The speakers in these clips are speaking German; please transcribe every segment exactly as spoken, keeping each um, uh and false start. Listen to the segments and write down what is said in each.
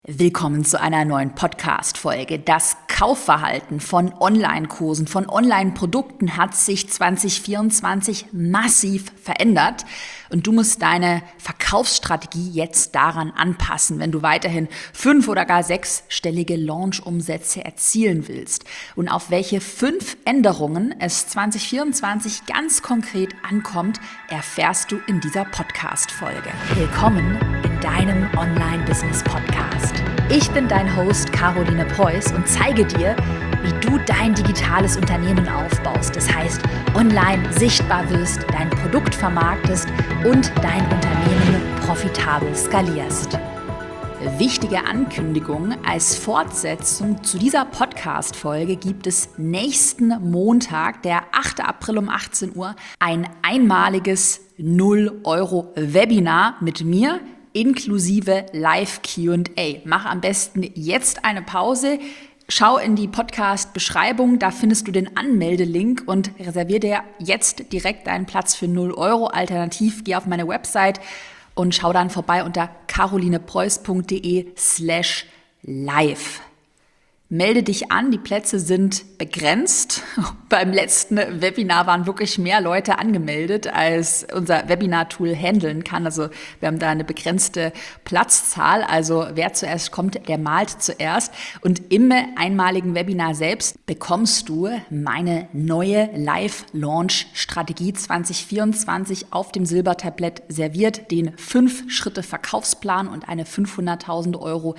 Willkommen zu einer neuen Podcast-Folge. Das Kaufverhalten von Online-Kursen, von Online-Produkten hat sich zwanzig vierundzwanzig massiv verändert und du musst deine Verkaufsstrategie jetzt daran anpassen, wenn du weiterhin fünf- oder gar sechsstellige Launch-Umsätze erzielen willst. Und auf welche fünf Änderungen es zwanzig vierundzwanzig ganz konkret ankommt, erfährst du in dieser Podcast-Folge. Willkommen in deinem Online-Business-Podcast. Ich bin dein Host Caroline Preuß und zeige dir, wie du dein digitales Unternehmen aufbaust. Das heißt, online sichtbar wirst, dein Produkt vermarktest und dein Unternehmen profitabel skalierst. Wichtige Ankündigung: Als Fortsetzung zu dieser Podcast-Folge gibt es nächsten Montag, der achter April um achtzehn Uhr, ein einmaliges null Euro Webinar mit mir, inklusive Live-Q und A. Mach am besten jetzt eine Pause, schau in die Podcast-Beschreibung, da findest du den Anmeldelink und reservier dir jetzt direkt deinen Platz für null Euro. Alternativ geh auf meine Website und schau dann vorbei unter carolinepreuß.de slash live. Melde dich an, die Plätze sind begrenzt. Beim letzten Webinar waren wirklich mehr Leute angemeldet, als unser Webinar-Tool handeln kann. Also wir haben da eine begrenzte Platzzahl. Also wer zuerst kommt, der malt zuerst. Und im einmaligen Webinar selbst bekommst du meine neue Live-Launch-Strategie zwanzig vierundzwanzig auf dem Silbertablett serviert, den fünf-Schritte-Verkaufsplan und eine fünfhunderttausend Euro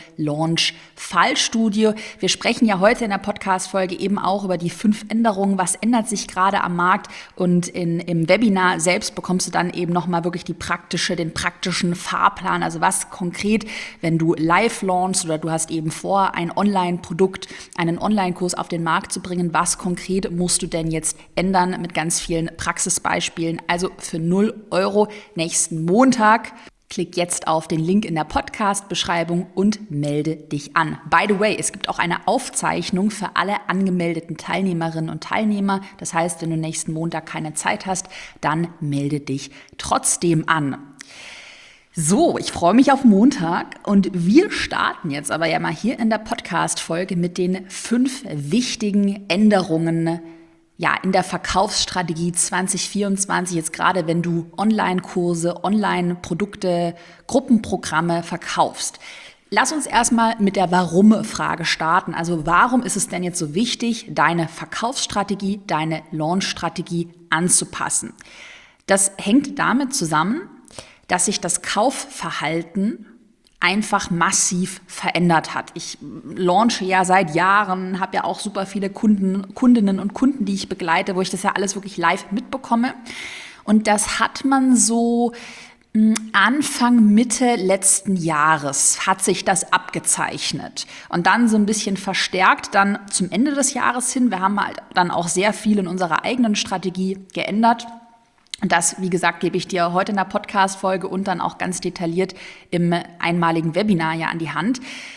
Launch-Fallstudie. Wir sprechen ja heute in der Podcast-Folge eben auch über die fünf Änderungen, was ändert sich gerade am Markt, und in, im Webinar selbst bekommst du dann eben nochmal wirklich die praktische, den praktischen Fahrplan, also was konkret, wenn du live launchst oder du hast eben vor, ein Online-Produkt, einen Online-Kurs auf den Markt zu bringen, was konkret musst du denn jetzt ändern mit ganz vielen Praxisbeispielen, also für null Euro nächsten Montag. Klick jetzt auf den Link in der Podcast-Beschreibung und melde dich an. By the way, es gibt auch eine Aufzeichnung für alle angemeldeten Teilnehmerinnen und Teilnehmer. Das heißt, wenn du nächsten Montag keine Zeit hast, dann melde dich trotzdem an. So, ich freue mich auf Montag und wir starten jetzt aber ja mal hier in der Podcast-Folge mit den fünf wichtigen Änderungen Ja, in der Verkaufsstrategie zwanzig vierundzwanzig, jetzt gerade wenn du Online-Kurse, Online-Produkte, Gruppenprogramme verkaufst. Lass uns erstmal mit der Warum-Frage starten. Also warum ist es denn jetzt so wichtig, deine Verkaufsstrategie, deine Launch-Strategie anzupassen? Das hängt damit zusammen, dass sich das Kaufverhalten einfach massiv verändert hat. Ich launche ja seit Jahren, habe ja auch super viele Kunden, Kundinnen und Kunden, die ich begleite, wo ich das ja alles wirklich live mitbekomme. Und das hat man so Anfang, Mitte letzten Jahres hat sich das abgezeichnet. Und dann so ein bisschen verstärkt dann zum Ende des Jahres hin. Wir haben halt dann auch sehr viel in unserer eigenen Strategie geändert. Und das, wie gesagt, gebe ich dir heute in der Podcast-Folge und dann auch ganz detailliert im einmaligen Webinar ja an die Hand.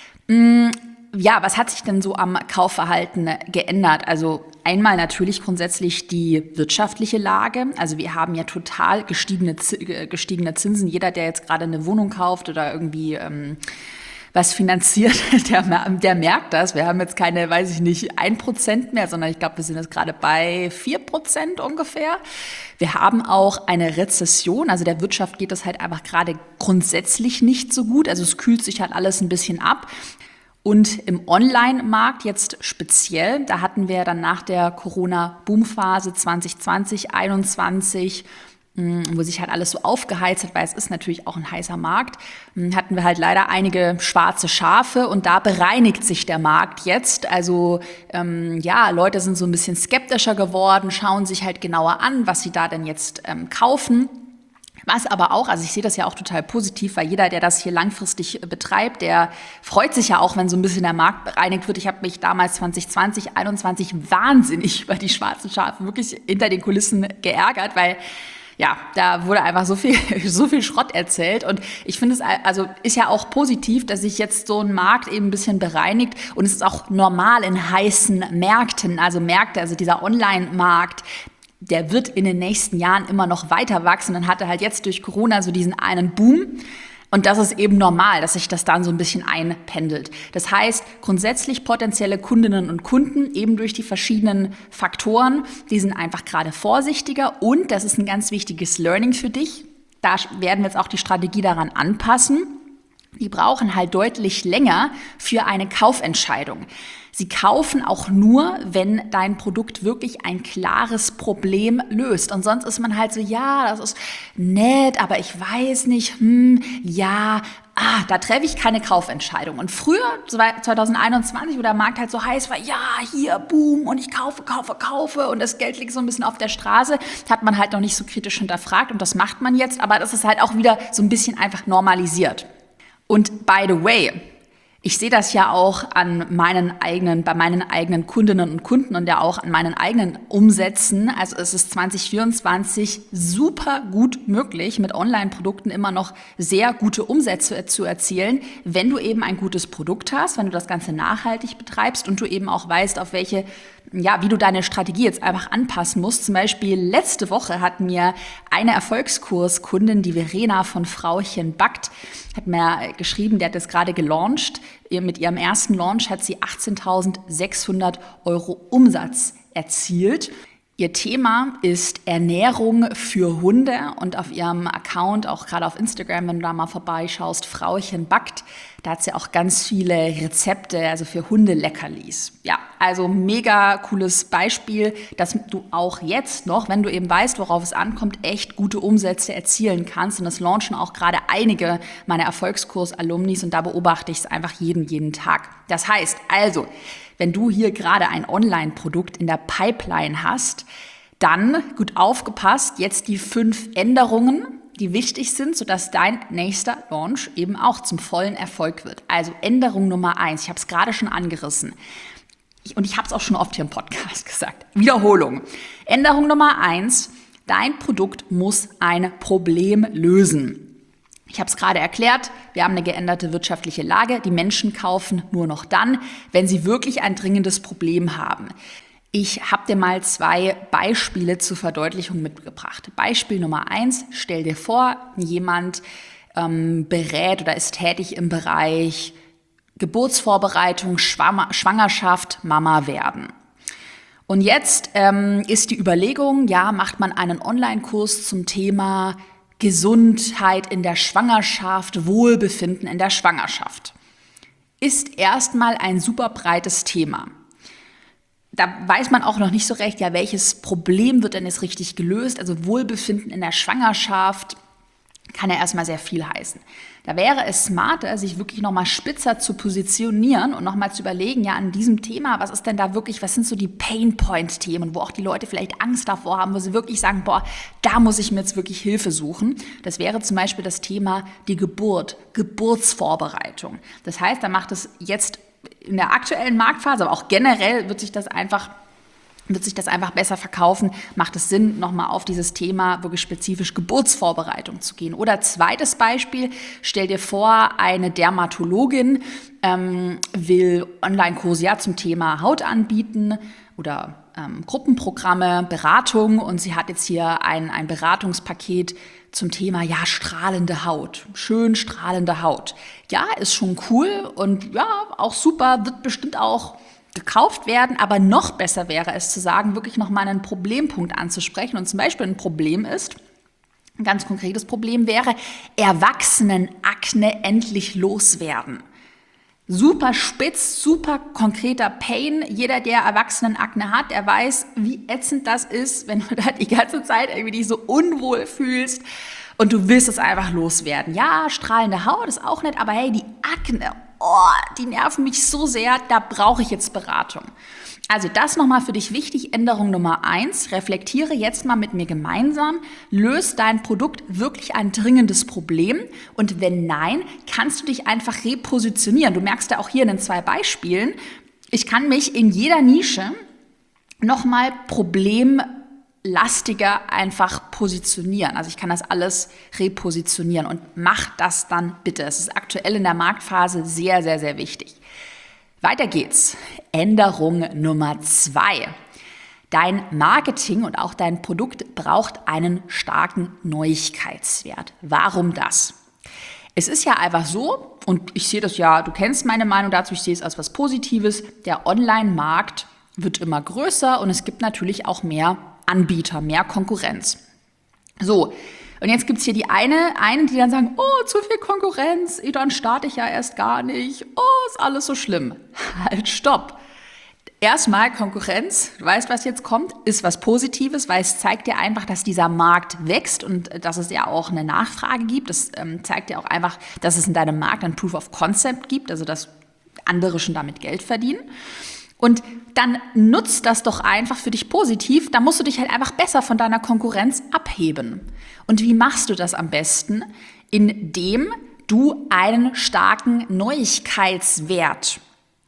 Ja, was hat sich denn so am Kaufverhalten geändert? Also einmal natürlich grundsätzlich die wirtschaftliche Lage. Also wir haben ja total gestiegene, gestiegene Zinsen. Jeder, der jetzt gerade eine Wohnung kauft oder irgendwie ähm, was finanziert, der, der merkt das. Wir haben jetzt keine, weiß ich nicht, ein Prozent mehr, sondern ich glaube, wir sind jetzt gerade bei vier Prozent ungefähr. Wir haben auch eine Rezession, also der Wirtschaft geht das halt einfach gerade grundsätzlich nicht so gut. Also es kühlt sich halt alles ein bisschen ab. Und im Online-Markt jetzt speziell, da hatten wir dann nach der Corona-Boom-Phase zwanzig zwanzig, einundzwanzig, wo sich halt alles so aufgeheizt hat, weil es ist natürlich auch ein heißer Markt, hatten wir halt leider einige schwarze Schafe und da bereinigt sich der Markt jetzt. Also ähm, ja, Leute sind so ein bisschen skeptischer geworden, schauen sich halt genauer an, was sie da denn jetzt ähm, kaufen. Was aber auch, also ich sehe das ja auch total positiv, weil jeder, der das hier langfristig betreibt, der freut sich ja auch, wenn so ein bisschen der Markt bereinigt wird. Ich habe mich damals zwanzig zwanzig, einundzwanzig wahnsinnig über die schwarzen Schafe wirklich hinter den Kulissen geärgert, weil ja, da wurde einfach so viel, so viel Schrott erzählt und ich finde es, also ist ja auch positiv, dass sich jetzt so ein Markt eben ein bisschen bereinigt und es ist auch normal in heißen Märkten, also Märkte, also dieser Online-Markt, der wird in den nächsten Jahren immer noch weiter wachsen und hatte halt jetzt durch Corona so diesen einen Boom. Und das ist eben normal, dass sich das dann so ein bisschen einpendelt. Das heißt, grundsätzlich potenzielle Kundinnen und Kunden eben durch die verschiedenen Faktoren, die sind einfach gerade vorsichtiger und das ist ein ganz wichtiges Learning für dich. Da werden wir jetzt auch die Strategie daran anpassen. Die brauchen halt deutlich länger für eine Kaufentscheidung. Sie kaufen auch nur, wenn dein Produkt wirklich ein klares Problem löst. Und sonst ist man halt so, ja, das ist nett, aber ich weiß nicht, hm, ja, ah, da treffe ich keine Kaufentscheidung. Und früher, zwanzig einundzwanzig, wo der Markt halt so heiß war, ja, hier, boom, und ich kaufe, kaufe, kaufe und das Geld liegt so ein bisschen auf der Straße, hat man halt noch nicht so kritisch hinterfragt und das macht man jetzt, aber das ist halt auch wieder so ein bisschen einfach normalisiert. Und by the way, ich sehe das ja auch an meinen eigenen, bei meinen eigenen Kundinnen und Kunden und ja auch an meinen eigenen Umsätzen. Also es ist zwanzig vierundzwanzig super gut möglich, mit Online-Produkten immer noch sehr gute Umsätze zu erzielen, wenn du eben ein gutes Produkt hast, wenn du das Ganze nachhaltig betreibst und du eben auch weißt, auf welche, ja, wie du deine Strategie jetzt einfach anpassen musst. Zum Beispiel letzte Woche hat mir eine Erfolgskurskundin, die Verena von Frauchen Backt, hat mir geschrieben, der hat das gerade gelauncht. Mit ihrem ersten Launch hat sie achtzehntausendsechshundert Euro Umsatz erzielt. Ihr Thema ist Ernährung für Hunde und auf ihrem Account, auch gerade auf Instagram, wenn du da mal vorbeischaust, Frauchen Backt, da hat sie auch ganz viele Rezepte, also für Hundeleckerlis. Ja, also mega cooles Beispiel, dass du auch jetzt noch, wenn du eben weißt, worauf es ankommt, echt gute Umsätze erzielen kannst. Und das launchen auch gerade einige meiner Erfolgskurs-Alumnis und da beobachte ich es einfach jeden, jeden Tag. Das heißt also, wenn du hier gerade ein Online-Produkt in der Pipeline hast, dann, gut aufgepasst, jetzt die fünf Änderungen, die wichtig sind, sodass dein nächster Launch eben auch zum vollen Erfolg wird. Also Änderung Nummer eins, ich habe es gerade schon angerissen ich, und ich habe es auch schon oft hier im Podcast gesagt. Wiederholung. Änderung Nummer eins, dein Produkt muss ein Problem lösen. Ich habe es gerade erklärt, wir haben eine geänderte wirtschaftliche Lage. Die Menschen kaufen nur noch dann, wenn sie wirklich ein dringendes Problem haben. Ich habe dir mal zwei Beispiele zur Verdeutlichung mitgebracht. Beispiel Nummer eins, stell dir vor, jemand ähm, berät oder ist tätig im Bereich Geburtsvorbereitung, Schwam- Schwangerschaft, Mama werden. Und jetzt ähm, ist die Überlegung, ja, macht man einen Online-Kurs zum Thema Gesundheit in der Schwangerschaft, Wohlbefinden in der Schwangerschaft. Ist erstmal ein super breites Thema. Da weiß man auch noch nicht so recht, ja, welches Problem wird denn jetzt richtig gelöst? Also Wohlbefinden in der Schwangerschaft kann ja erstmal sehr viel heißen. Da wäre es smarter, sich wirklich nochmal spitzer zu positionieren und nochmal zu überlegen, ja, an diesem Thema, was ist denn da wirklich, was sind so die Pain-Point-Themen, wo auch die Leute vielleicht Angst davor haben, wo sie wirklich sagen, boah, da muss ich mir jetzt wirklich Hilfe suchen. Das wäre zum Beispiel das Thema die Geburt, Geburtsvorbereitung. Das heißt, da macht es jetzt in der aktuellen Marktphase, aber auch generell wird sich das einfach wird sich das einfach besser verkaufen, macht es Sinn, nochmal auf dieses Thema wirklich spezifisch Geburtsvorbereitung zu gehen. Oder zweites Beispiel, stell dir vor, eine Dermatologin ähm, will Online-Kurse ja zum Thema Haut anbieten oder ähm, Gruppenprogramme, Beratung und sie hat jetzt hier ein, ein Beratungspaket zum Thema, ja, strahlende Haut, schön strahlende Haut. Ja, ist schon cool und ja, auch super, wird bestimmt auch gekauft werden, aber noch besser wäre es zu sagen, wirklich nochmal einen Problempunkt anzusprechen. Und zum Beispiel ein Problem ist, ein ganz konkretes Problem wäre, Erwachsenenakne endlich loswerden. Super spitz, super konkreter Pain. Jeder, der Erwachsenenakne hat, der weiß, wie ätzend das ist, wenn du da die ganze Zeit irgendwie dich so unwohl fühlst und du willst es einfach loswerden. Ja, strahlende Haut ist auch nett, aber hey, die Akne, oh, die nerven mich so sehr, da brauche ich jetzt Beratung. Also das nochmal für dich wichtig, Änderung Nummer eins, reflektiere jetzt mal mit mir gemeinsam, löst dein Produkt wirklich ein dringendes Problem und wenn nein, kannst du dich einfach repositionieren. Du merkst ja auch hier in den zwei Beispielen, ich kann mich in jeder Nische nochmal problemlastiger einfach positionieren. Also ich kann das alles repositionieren und mach das dann bitte. Es ist aktuell in der Marktphase sehr, sehr, sehr wichtig. Weiter geht's. Änderung Nummer zwei. Dein Marketing und auch dein Produkt braucht einen starken Neuigkeitswert. Warum das? Es ist ja einfach so, und ich sehe das ja, du kennst meine Meinung dazu, ich sehe es als was Positives, der Online-Markt wird immer größer und es gibt natürlich auch mehr Anbieter, mehr Konkurrenz. So, und jetzt gibt es hier die eine, eine, die dann sagen, oh, zu viel Konkurrenz, dann starte ich ja erst gar nicht, oh, ist alles so schlimm. Halt, stopp. Erstmal Konkurrenz, du weißt, was jetzt kommt, ist was Positives, weil es zeigt dir einfach, dass dieser Markt wächst und dass es ja auch eine Nachfrage gibt. Das ähm, zeigt dir auch einfach, dass es in deinem Markt ein Proof of Concept gibt, also dass andere schon damit Geld verdienen. Und dann nutzt das doch einfach für dich positiv, da musst du dich halt einfach besser von deiner Konkurrenz abheben. Und wie machst du das am besten? Indem du einen starken Neuigkeitswert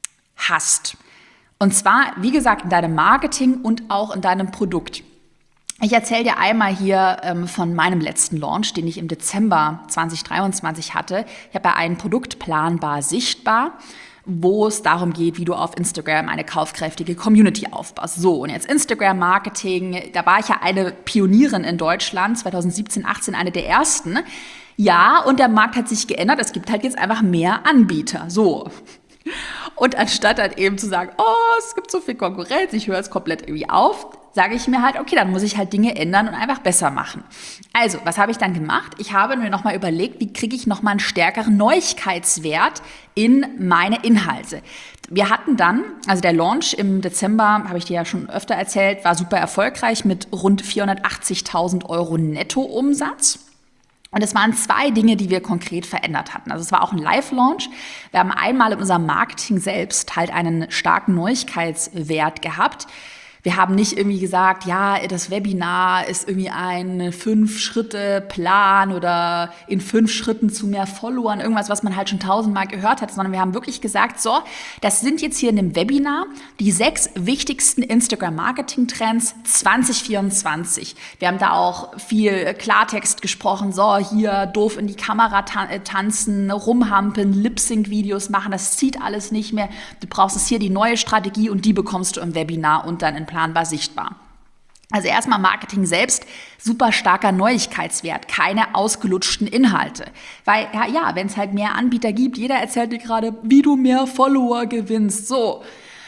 hast. Und zwar, wie gesagt, in deinem Marketing und auch in deinem Produkt. Ich erzähle dir einmal hier ähm, von meinem letzten Launch, den ich im Dezember zwanzig dreiundzwanzig hatte. Ich habe ja einen Produkt planbar sichtbar, wo es darum geht, wie du auf Instagram eine kaufkräftige Community aufbaust. So, und jetzt Instagram-Marketing, da war ich ja eine Pionierin in Deutschland, zwanzig siebzehn, achtzehn, eine der ersten. Ja, und der Markt hat sich geändert, es gibt halt jetzt einfach mehr Anbieter. So. Und anstatt dann eben zu sagen, oh, es gibt so viel Konkurrenz, ich höre es komplett irgendwie auf, sage ich mir halt, okay, dann muss ich halt Dinge ändern und einfach besser machen. Also, was habe ich dann gemacht? Ich habe mir nochmal überlegt, wie kriege ich nochmal einen stärkeren Neuigkeitswert in meine Inhalte. Wir hatten dann, also der Launch im Dezember, habe ich dir ja schon öfter erzählt, war super erfolgreich mit rund vierhundertachtzigtausend Euro Nettoumsatz. Und es waren zwei Dinge, die wir konkret verändert hatten. Also es war auch ein Live-Launch. Wir haben einmal in unserem Marketing selbst halt einen starken Neuigkeitswert gehabt. Wir haben nicht irgendwie gesagt, ja, das Webinar ist irgendwie ein Fünf-Schritte-Plan oder in fünf Schritten zu mehr Followern, irgendwas, was man halt schon tausendmal gehört hat, sondern wir haben wirklich gesagt, so, das sind jetzt hier in dem Webinar die sechs wichtigsten Instagram-Marketing-Trends zwanzig vierundzwanzig. Wir haben da auch viel Klartext gesprochen, so, hier doof in die Kamera tanzen, rumhampeln, Lip-Sync-Videos machen, das zieht alles nicht mehr. Du brauchst es hier die neue Strategie und die bekommst du im Webinar und dann in planbar sichtbar. Also erstmal Marketing selbst, super starker Neuigkeitswert, keine ausgelutschten Inhalte. Weil, ja, ja wenn es halt mehr Anbieter gibt, jeder erzählt dir gerade, wie du mehr Follower gewinnst, so.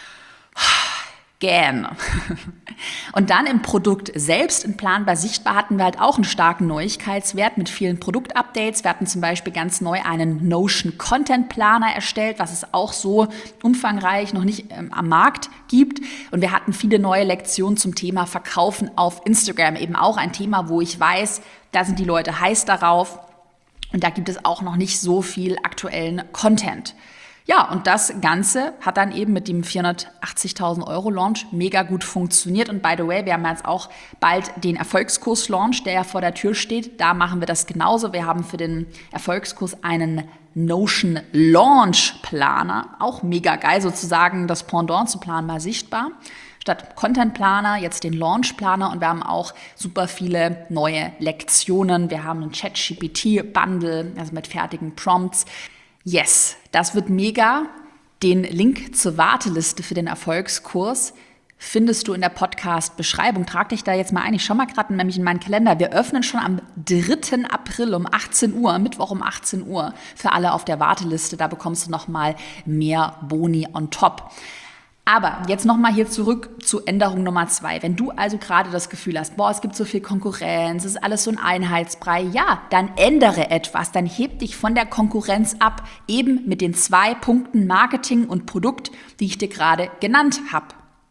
Gerne. Und dann im Produkt selbst, in planbar sichtbar, hatten wir halt auch einen starken Neuigkeitswert mit vielen Produktupdates. Wir hatten zum Beispiel ganz neu einen Notion Content Planer erstellt, was es auch so umfangreich noch nicht ähm, am Markt gibt. Und wir hatten viele neue Lektionen zum Thema Verkaufen auf Instagram. Eben auch ein Thema, wo ich weiß, da sind die Leute heiß darauf. Und da gibt es auch noch nicht so viel aktuellen Content. Ja, und das Ganze hat dann eben mit dem vierhundertachtzigtausend Euro Launch mega gut funktioniert. Und by the way, wir haben jetzt auch bald den Erfolgskurs-Launch, der ja vor der Tür steht. Da machen wir das genauso. Wir haben für den Erfolgskurs einen Notion Launch Planer. Auch mega geil, sozusagen das Pendant zu planbar sichtbar. Statt Content Planer jetzt den Launch Planer und wir haben auch super viele neue Lektionen. Wir haben einen ChatGPT-Bundle, also mit fertigen Prompts. Yes, das wird mega. Den Link zur Warteliste für den Erfolgskurs findest du in der Podcast-Beschreibung. Trag dich da jetzt mal ein. Ich schau mal gerade nämlich in meinen Kalender. Wir öffnen schon am dritten April um achtzehn Uhr, Mittwoch um achtzehn Uhr für alle auf der Warteliste. Da bekommst du noch mal mehr Boni on top. Aber jetzt nochmal hier zurück zu Änderung Nummer zwei. Wenn du also gerade das Gefühl hast, boah, es gibt so viel Konkurrenz, es ist alles so ein Einheitsbrei, ja, dann ändere etwas, dann heb dich von der Konkurrenz ab, eben mit den zwei Punkten Marketing und Produkt, die ich dir gerade genannt habe.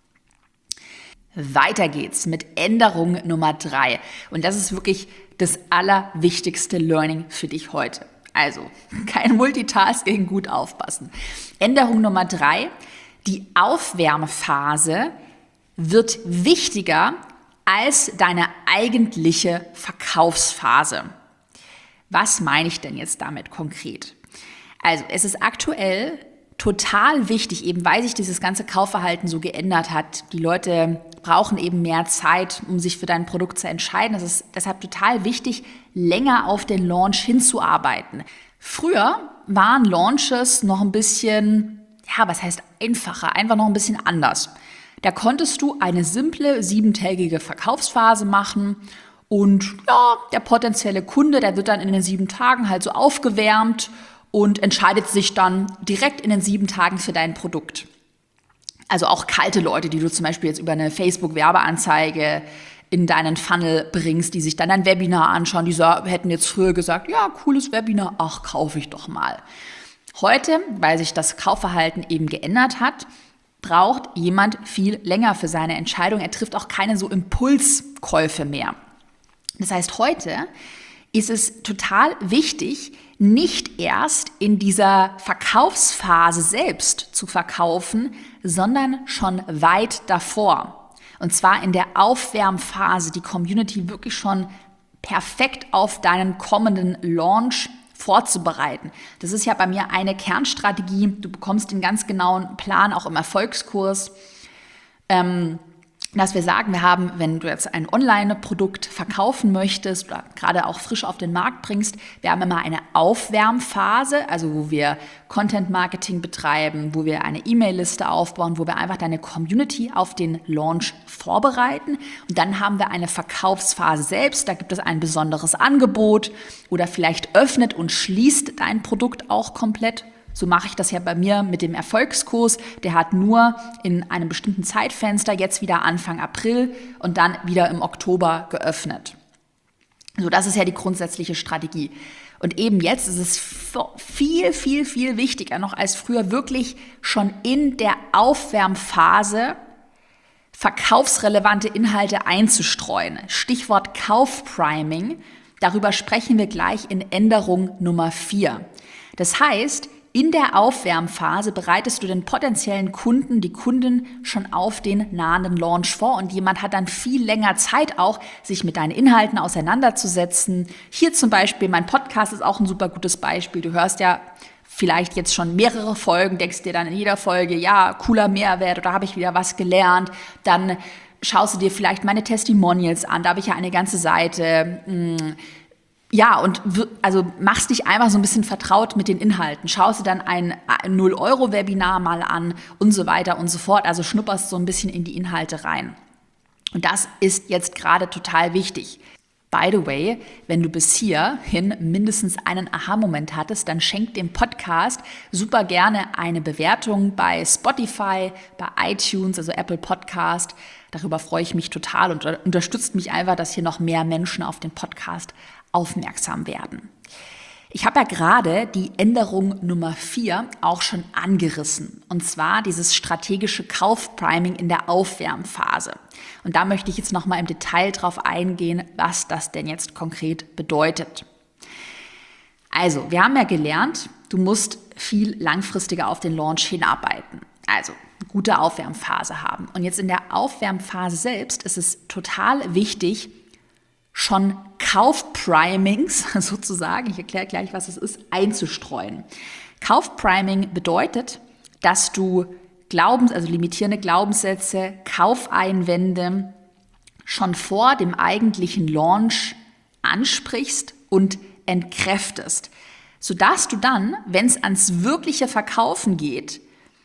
Weiter geht's mit Änderung Nummer drei. Und das ist wirklich das allerwichtigste Learning für dich heute. Also, kein Multitasking, gut aufpassen. Änderung Nummer drei. Die Aufwärmphase wird wichtiger als deine eigentliche Verkaufsphase. Was meine ich denn jetzt damit konkret? Also es ist aktuell total wichtig, eben weil sich dieses ganze Kaufverhalten so geändert hat. Die Leute brauchen eben mehr Zeit, um sich für dein Produkt zu entscheiden. Es ist deshalb total wichtig, länger auf den Launch hinzuarbeiten. Früher waren Launches noch ein bisschen... Ja, was heißt einfacher? Einfach noch ein bisschen anders. Da konntest du eine simple siebentägige Verkaufsphase machen Und ja, der potenzielle Kunde, der wird dann in den sieben Tagen halt so aufgewärmt und entscheidet sich dann direkt in den sieben Tagen für dein Produkt. Also auch kalte Leute, die du zum Beispiel jetzt über eine Facebook-Werbeanzeige in deinen Funnel bringst, die sich dann ein Webinar anschauen, die so, hätten jetzt früher gesagt, ja, cooles Webinar, ach, kaufe ich doch mal. Heute, weil sich das Kaufverhalten eben geändert hat, braucht jemand viel länger für seine Entscheidung. Er trifft auch keine so Impulskäufe mehr. Das heißt, heute ist es total wichtig, nicht erst in dieser Verkaufsphase selbst zu verkaufen, sondern schon weit davor. Und zwar in der Aufwärmphase, die Community wirklich schon perfekt auf deinen kommenden Launch vorzubereiten. Das ist ja bei mir eine Kernstrategie. Du bekommst den ganz genauen Plan auch im Erfolgskurs. Ähm, dass wir sagen, wir haben, wenn du jetzt ein Online-Produkt verkaufen möchtest oder gerade auch frisch auf den Markt bringst, wir haben immer eine Aufwärmphase, also wo wir Content-Marketing betreiben, wo wir eine E-Mail-Liste aufbauen, wo wir einfach deine Community auf den Launch vorbereiten. Und dann haben wir eine Verkaufsphase selbst, da gibt es ein besonderes Angebot oder vielleicht öffnet und schließt dein Produkt auch komplett. So mache ich das ja bei mir mit dem Erfolgskurs. Der hat nur in einem bestimmten Zeitfenster jetzt wieder Anfang April und dann wieder im Oktober geöffnet. So, das ist ja die grundsätzliche Strategie. Und eben jetzt ist es viel, viel, viel wichtiger noch als früher, wirklich schon in der Aufwärmphase verkaufsrelevante Inhalte einzustreuen. Stichwort Kaufpriming. Darüber sprechen wir gleich in Änderung Nummer vier. Das heißt, in der Aufwärmphase bereitest du den potenziellen Kunden, die Kunden schon auf den nahenden Launch vor und jemand hat dann viel länger Zeit auch, sich mit deinen Inhalten auseinanderzusetzen. Hier zum Beispiel, mein Podcast ist auch ein super gutes Beispiel. Du hörst ja vielleicht jetzt schon mehrere Folgen, denkst dir dann in jeder Folge, ja, cooler Mehrwert oder habe ich wieder was gelernt. Dann schaust du dir vielleicht meine Testimonials an, da habe ich ja eine ganze Seite. Mh, Ja, und also machst dich einfach so ein bisschen vertraut mit den Inhalten. Schaust dir dann ein null Euro Webinar mal an und so weiter und so fort. Also schnupperst so ein bisschen in die Inhalte rein. Und das ist jetzt gerade total wichtig. By the way, wenn du bis hierhin mindestens einen Aha-Moment hattest, dann schenk dem Podcast super gerne eine Bewertung bei Spotify, bei iTunes, also Apple Podcast. Darüber freue ich mich total und unterstützt mich einfach, dass hier noch mehr Menschen auf den Podcast aufmerksam werden. Ich habe ja gerade die Änderung Nummer vier auch schon angerissen, und zwar dieses strategische Kaufpriming in der Aufwärmphase. Und da möchte ich jetzt nochmal im Detail drauf eingehen, was das denn jetzt konkret bedeutet. Also, wir haben ja gelernt, du musst viel langfristiger auf den Launch hinarbeiten. Also, eine gute Aufwärmphase haben. Und jetzt in der Aufwärmphase selbst ist es total wichtig, schon Kaufprimings sozusagen, ich erkläre gleich, was es ist, einzustreuen. Kaufpriming bedeutet, dass du Glaubens, also limitierende Glaubenssätze, Kaufeinwände schon vor dem eigentlichen Launch ansprichst und entkräftest, sodass du dann, wenn es ans wirkliche Verkaufen geht,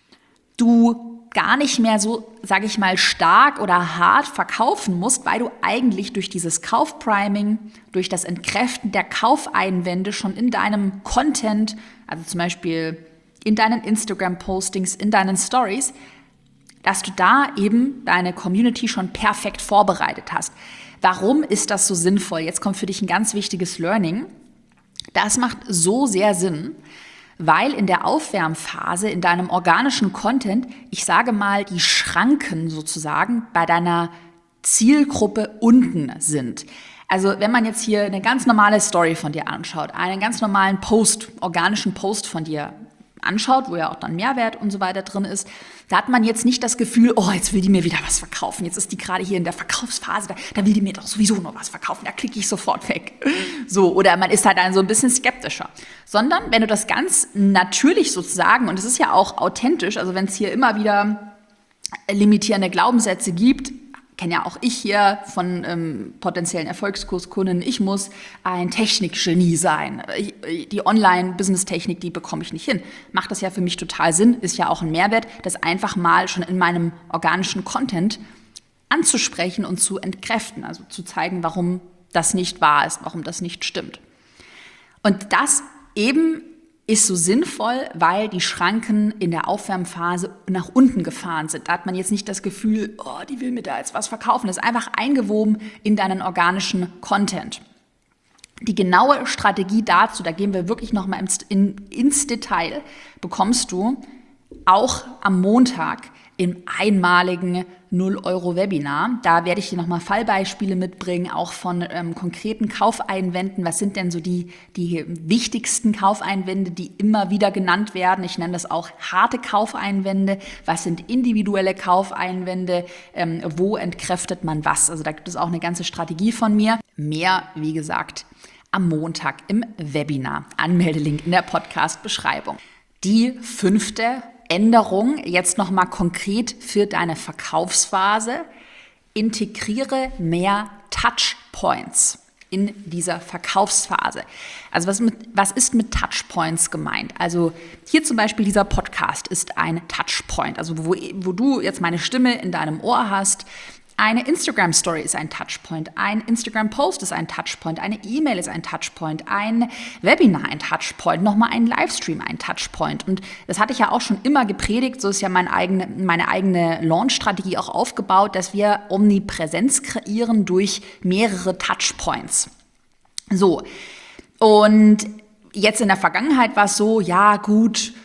du gar nicht mehr so, sage ich mal, stark oder hart verkaufen musst, weil du eigentlich durch dieses Kaufpriming, durch das Entkräften der Kaufeinwände schon in deinem Content, also zum Beispiel in deinen Instagram-Postings, in deinen Stories, dass du da eben deine Community schon perfekt vorbereitet hast. Warum ist das so sinnvoll? Jetzt kommt für dich ein ganz wichtiges Learning. Das macht so sehr Sinn, weil in der Aufwärmphase, in deinem organischen Content, ich sage mal, die Schranken sozusagen bei deiner Zielgruppe unten sind. Also wenn man jetzt hier eine ganz normale Story von dir anschaut, einen ganz normalen Post, organischen Post von dir anschaut, wo ja auch dann Mehrwert und so weiter drin ist, da hat man jetzt nicht das Gefühl, oh, jetzt will die mir wieder was verkaufen, jetzt ist die gerade hier in der Verkaufsphase, da, da will die mir doch sowieso noch was verkaufen, da klicke ich sofort weg. So, oder man ist halt dann so ein bisschen skeptischer. Sondern wenn du das ganz natürlich sozusagen, und es ist ja auch authentisch, also wenn es hier immer wieder limitierende Glaubenssätze gibt, kenne ja auch ich hier von ähm, potenziellen Erfolgskurskunden, ich muss ein Technikgenie sein. Ich, die Online-Business-Technik, die bekomme ich nicht hin. Macht das ja für mich total Sinn, ist ja auch ein Mehrwert, das einfach mal schon in meinem organischen Content anzusprechen und zu entkräften, also zu zeigen, warum das nicht wahr ist, warum das nicht stimmt. Und das eben ist so sinnvoll, weil die Schranken in der Aufwärmphase nach unten gefahren sind. Da hat man jetzt nicht das Gefühl, oh, die will mir da jetzt was verkaufen. Das ist einfach eingewoben in deinen organischen Content. Die genaue Strategie dazu, da gehen wir wirklich nochmal ins, in, ins Detail, bekommst du auch am Montag im einmaligen null Euro Webinar. Da werde ich dir nochmal Fallbeispiele mitbringen, auch von ähm, konkreten Kaufeinwänden. Was sind denn so die, die wichtigsten Kaufeinwände, die immer wieder genannt werden? Ich nenne das auch harte Kaufeinwände. Was sind individuelle Kaufeinwände? Ähm, wo entkräftet man was? Also da gibt es auch eine ganze Strategie von mir. Mehr, wie gesagt, am Montag im Webinar. Anmeldelink in der Podcast-Beschreibung. Die fünfte Änderung, jetzt nochmal konkret für deine Verkaufsphase: Integriere mehr Touchpoints in dieser Verkaufsphase. Also was, mit, was ist mit Touchpoints gemeint? Also hier zum Beispiel dieser Podcast ist ein Touchpoint, also wo, wo du jetzt meine Stimme in deinem Ohr hast. Eine Instagram-Story ist ein Touchpoint, ein Instagram-Post ist ein Touchpoint, eine E-Mail ist ein Touchpoint, ein Webinar ein Touchpoint, nochmal ein Livestream ein Touchpoint. Und das hatte ich ja auch schon immer gepredigt, so ist ja mein eigene, meine eigene Launch-Strategie auch aufgebaut, dass wir Omnipräsenz kreieren durch mehrere Touchpoints. So, und jetzt in der Vergangenheit war es so, ja gut,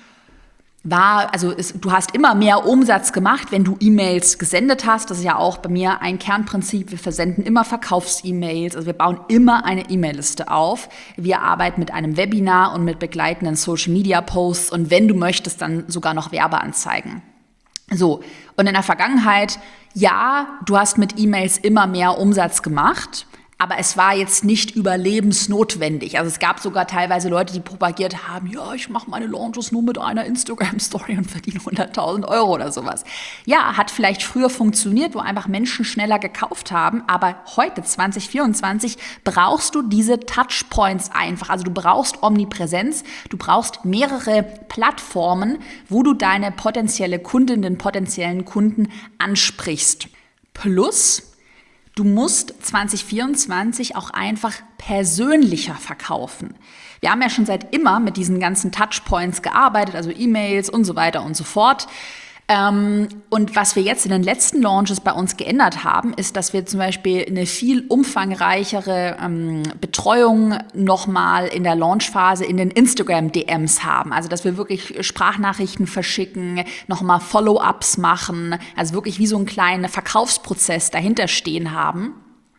war, also es, du hast immer mehr Umsatz gemacht, wenn du E-Mails gesendet hast. Das ist ja auch bei mir ein Kernprinzip. Wir versenden immer Verkaufs-E-Mails. Also wir bauen immer eine E-Mail-Liste auf. Wir arbeiten mit einem Webinar und mit begleitenden Social-Media-Posts und wenn du möchtest, dann sogar noch Werbeanzeigen. So, und in der Vergangenheit, ja, du hast mit E-Mails immer mehr Umsatz gemacht, aber es war jetzt nicht überlebensnotwendig. Also es gab sogar teilweise Leute, die propagiert haben, ja, ich mache meine Launches nur mit einer Instagram-Story und verdiene hunderttausend Euro oder sowas. Ja, hat vielleicht früher funktioniert, wo einfach Menschen schneller gekauft haben, aber heute, zwanzig vierundzwanzig, brauchst du diese Touchpoints einfach. Also du brauchst Omnipräsenz, du brauchst mehrere Plattformen, wo du deine potenzielle Kundin, den potenziellen Kunden ansprichst. Plus, du musst zwanzig vierundzwanzig auch einfach persönlicher verkaufen. Wir haben ja schon seit immer mit diesen ganzen Touchpoints gearbeitet, also E-Mails und so weiter und so fort. Und was wir jetzt in den letzten Launches bei uns geändert haben, ist, dass wir zum Beispiel eine viel umfangreichere ähm, Betreuung nochmal in der Launchphase in den Instagram-D Ms haben. Also dass wir wirklich Sprachnachrichten verschicken, nochmal Follow-ups machen, also wirklich wie so einen kleinen Verkaufsprozess dahinter stehen haben.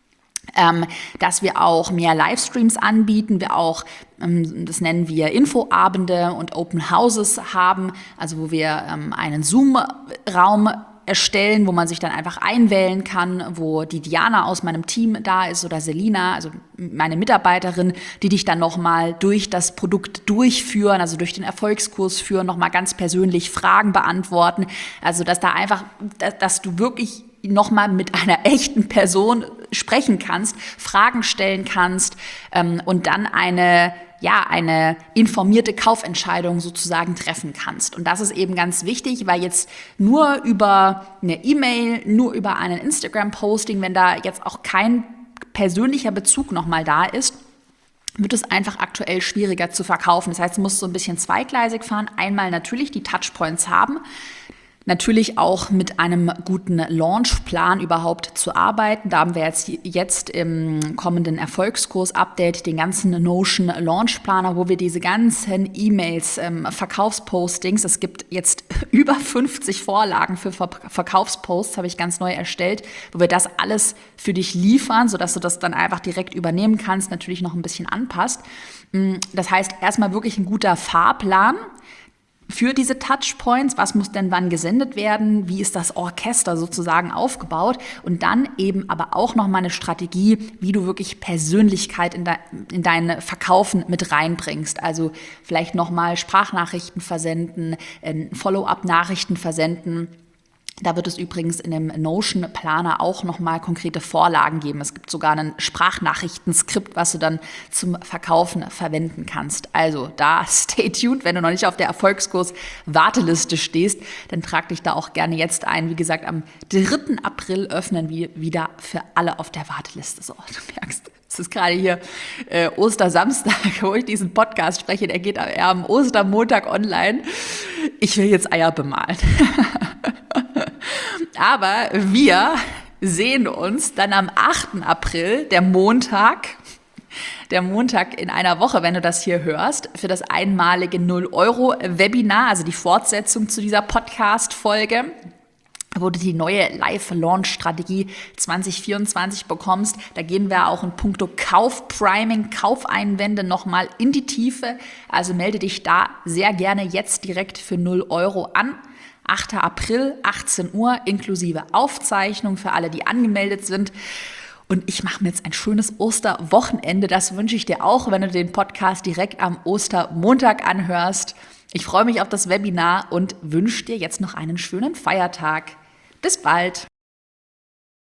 Ähm, dass wir auch mehr Livestreams anbieten, wir auch, ähm, das nennen wir Infoabende und Open Houses haben, also wo wir ähm, einen Zoom-Raum erstellen, wo man sich dann einfach einwählen kann, wo die Diana aus meinem Team da ist oder Selina, also meine Mitarbeiterin, die dich dann nochmal durch das Produkt durchführen, also durch den Erfolgskurs führen, nochmal ganz persönlich Fragen beantworten, also dass da einfach, dass, dass du wirklich nochmal mit einer echten Person sprechen kannst, Fragen stellen kannst ähm, und dann eine, ja, eine informierte Kaufentscheidung sozusagen treffen kannst. Und das ist eben ganz wichtig, weil jetzt nur über eine E-Mail, nur über einen Instagram-Posting, wenn da jetzt auch kein persönlicher Bezug nochmal da ist, wird es einfach aktuell schwieriger zu verkaufen. Das heißt, du musst so ein bisschen zweigleisig fahren. Einmal natürlich die Touchpoints haben, natürlich auch mit einem guten Launchplan überhaupt zu arbeiten. Da haben wir jetzt, jetzt im kommenden Erfolgskurs-Update den ganzen Notion Launchplaner, wo wir diese ganzen E-Mails, ähm, Verkaufspostings, es gibt jetzt über fünfzig Vorlagen für Ver- Verkaufsposts, habe ich ganz neu erstellt, wo wir das alles für dich liefern, sodass du das dann einfach direkt übernehmen kannst, natürlich noch ein bisschen anpasst. Das heißt, erstmal wirklich ein guter Fahrplan für diese Touchpoints, was muss denn wann gesendet werden, wie ist das Orchester sozusagen aufgebaut und dann eben aber auch nochmal eine Strategie, wie du wirklich Persönlichkeit in, de, in dein Verkaufen mit reinbringst. Also vielleicht nochmal Sprachnachrichten versenden, Follow-up-Nachrichten versenden. Da wird es übrigens in dem Notion-Planer auch nochmal konkrete Vorlagen geben. Es gibt sogar ein Sprachnachrichtenskript, was du dann zum Verkaufen verwenden kannst. Also da stay tuned, wenn du noch nicht auf der Erfolgskurs-Warteliste stehst, dann trag dich da auch gerne jetzt ein. Wie gesagt, am dritten April öffnen wir wieder für alle auf der Warteliste. So, du merkst, Es ist gerade hier äh, Ostersamstag, wo ich diesen Podcast spreche. Der geht eher am Ostermontag online. Ich will jetzt Eier bemalen. Aber wir sehen uns dann am achten April, der Montag, der Montag in einer Woche, wenn du das hier hörst, für das einmalige null Euro Webinar, also die Fortsetzung zu dieser Podcast-Folge, wo du die neue Live-Launch-Strategie zwanzig vierundzwanzig bekommst. Da gehen wir auch in puncto Kauf-Priming, Kaufeinwände nochmal in die Tiefe. Also melde dich da sehr gerne jetzt direkt für null Euro an. achter April, achtzehn Uhr, inklusive Aufzeichnung für alle, die angemeldet sind. Und ich mache mir jetzt ein schönes Osterwochenende. Das wünsche ich dir auch, wenn du den Podcast direkt am Ostermontag anhörst. Ich freue mich auf das Webinar und wünsche dir jetzt noch einen schönen Feiertag. Bis bald!